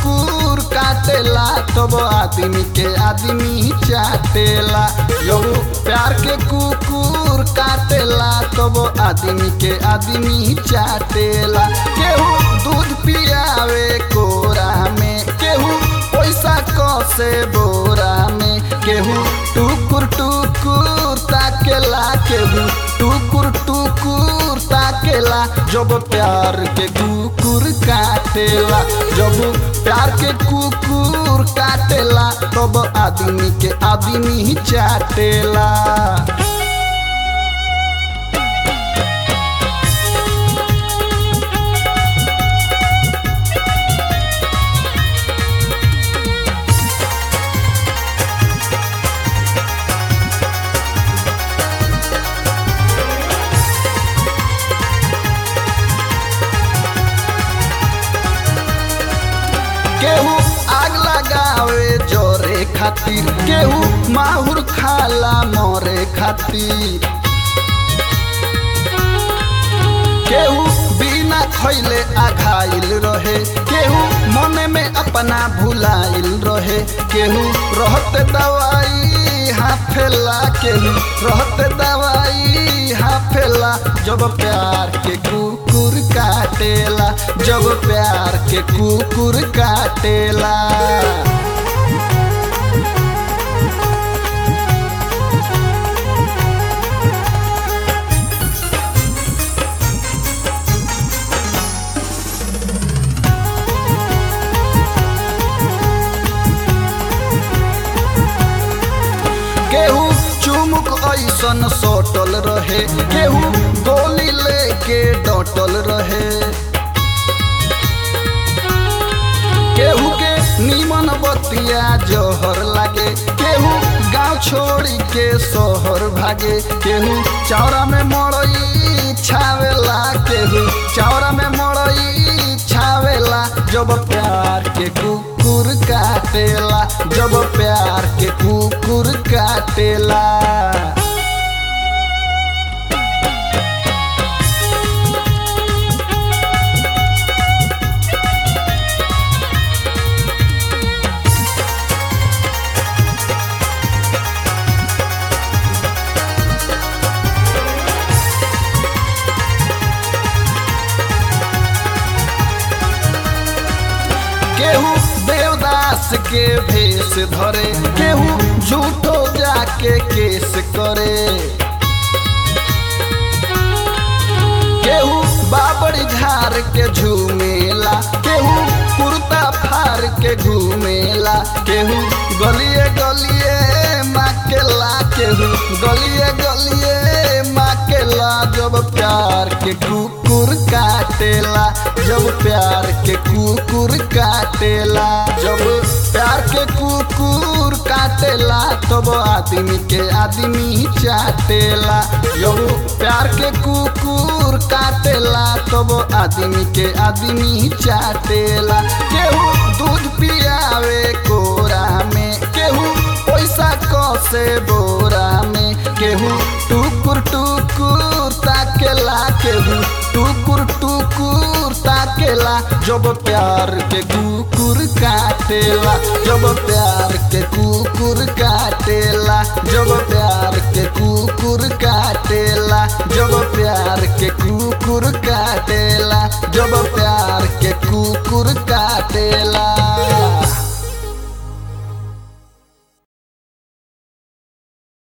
कुकुर काटेला तब आदमी के आदमी चाटेला। जब प्यार के कुकुर काटेला तब आदमी के आदमी चाटेला। केहू दूध पियावे कोरा में, केहू पैसा कसे बोरा में, केहू टुकुर टुकुर ताकेला, केहू टुकुर टुकुर ताकेला। जब प्यार के कुकुर काटेला, जब प्यार के कुकुर काटेला तब आदमी के आदमी चाटेला। केहू आग लगावे जोरे खातिर, केहू माहुर खाला मोरे खातिर, केहू बिना खैले आघाइल रहे, केहू मने में अपना भुलाइल रहे, केहू रहते दवाई हाफेला, केहू रहते दवाई हाफेला। जब प्यार के कुकुर काटेला, जब प्यार के कुकुर काटेला। केहू चुमुक ऐसन सटल रहे, केहू गोली लेके डटल रहे, केहू के नीमन बतिया जहर लागे, केहू गांव छोड़ी के शहर भागे, केहू चौरा में मड़ई छावेला, केहू चौरा में मड़ई छावेला। जब प्यार के कुकुर काटेला, जब प्यार के कुकुर काटेला। केहू देवदास के भेष धरे, केहू झूठो जाके केस करे, केहू बाबड़ी झार के झूमेला, केहू कुर्ता फार के घूमेला, केहू गलिए गलिए माकेला, केहू गलिए गलिए माकेला। जब प्यार के कुकुर काटेला, जब प्यार के कुकुर काटेला, जब प्यार के कुकुर काटेला तब आदमी के आदमी चाटेला। जब प्यार के कुकुर काटेला तब आदमी के आदमी चाटेला। केहू दूध पियावे कोरा में, केहू पैसा कसे बोरा में, केहू टुकुर टुकुर ताकेला, केहू टुकुर टुकुर ताकेला। जब प्यार के कुकुर काटेला, जब प्यार के कुकुर काटेला, जब प्यार के कुकुर काटेला, जब प्यार के कुकुर काटेला, जब